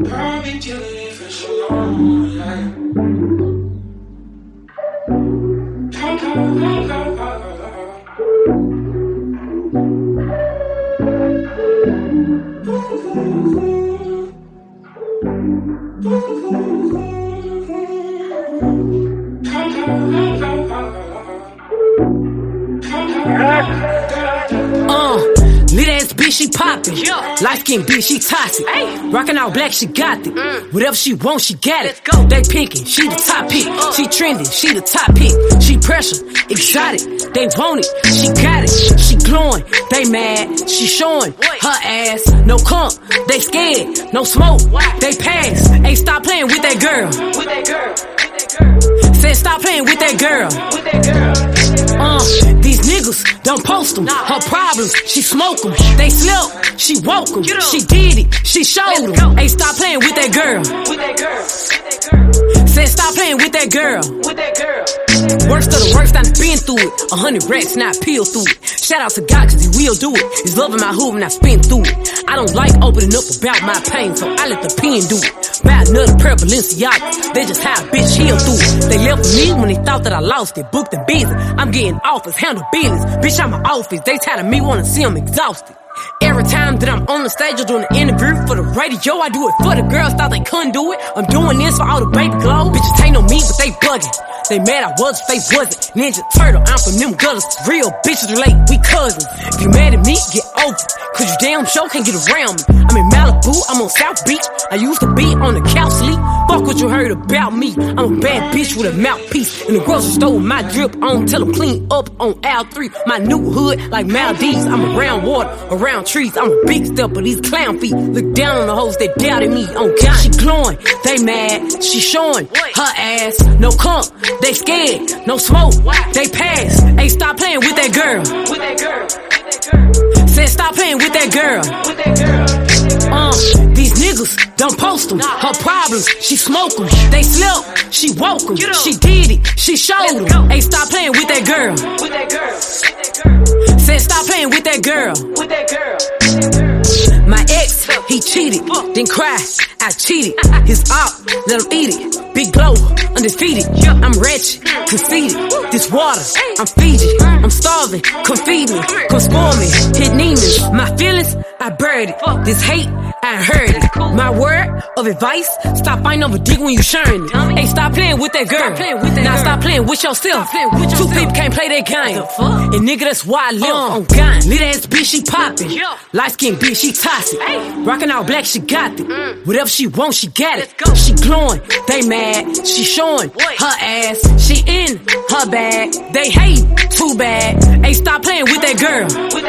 Probably killing for sure. Lit ass bitch, she poppin'. Light skin bitch, she toxic. Rockin' all black, she got it. Whatever she want, she got it. They pickin', she the top pick. She trending, she the top pick. She pressure, exotic. They want it, she got it. She glowing, they mad. She showing her ass. No comp, they scared. No smoke, they pass. Hey, stop playing with that girl. Said stop playing with that girl. These niggas don't post them. Her problems, she smoke them. They slept, she woke them. She did it, she showed them. Hey, stop playing with that girl. Said stop playing with that girl. Worst of the worst, I've been through it. 100 racks, not peel through it. Shout out to God, cause he will do it. He's loving my hood when I spin through it. I don't like opening up about my pain, so I let the pen do it. Buy another pair of Balenciaga, they just how a bitch heal through it. They left me when they thought that I lost it. Booked the business, I'm getting offers, handle business. Bitch, I'm an office, they tired of me, wanna see them exhausted. Every time that I'm on the stage or doing an interview for the radio, I do it for the girls, thought they couldn't do it. I'm doing this for all the baby glow. Bitches ain't no me, but they bugging. They mad I was, if they wasn't. Ninja Turtle, I'm from them gutters. Real bitches relate, we cousins. If you mad at me, get over it. Cause you damn sure can't get around me. I'm in Malibu, I'm on South Beach. I used to be on the couch sleep. Fuck what you heard about me. I'm a bad bitch with a mouthpiece. In the grocery store with my drip on, till I'm clean up on Al 3. My new hood like Maldives. I'm around water, around trees. I'm a big stepper, these clown feet. Look down on the hoes that doubted me. On God, she glowing, they mad. She showing her ass. No comp, they scared. No smoke, they pass. Hey, stop playing with that girl. Said stop playing with that girl. These niggas don't post them. Her problems, she smoke them. They slept, she woke them. She did it, she showed them. Hey, stop playing with that girl. Said stop playing with that girl. My ex, he cheated, then cried, I cheated. His op, let him eat it. Big blow, undefeated. I'm wretched, conceited. This water, I'm Fiji. I'm starving, come feed me, come spoil me. Hit Neiman's, my feelings, I buried it. This hate, I heard it. My word of advice, stop fighting over dick when you sharing it. Hey, stop playing with that girl. Now stop playing with yourself. Two people can't play that game. And nigga, that's why I live on God. Lit ass bitch, she poppin'. Light skin bitch, she toxic. Rockin' all black, she got it. Whatever she want, she got it. She glowing, they mad. She showing her ass. She in her bag. They hate, too bad. Hey, stop playing with that girl.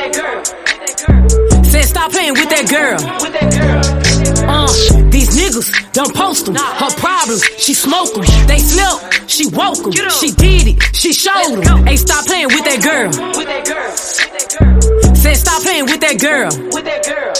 Said stop playing with that girl. These niggas don't post them. Her problems, she smoke them. They slept, she woke them. She did it, she showed them. Hey, stop playing with that girl. Said stop playing with that girl.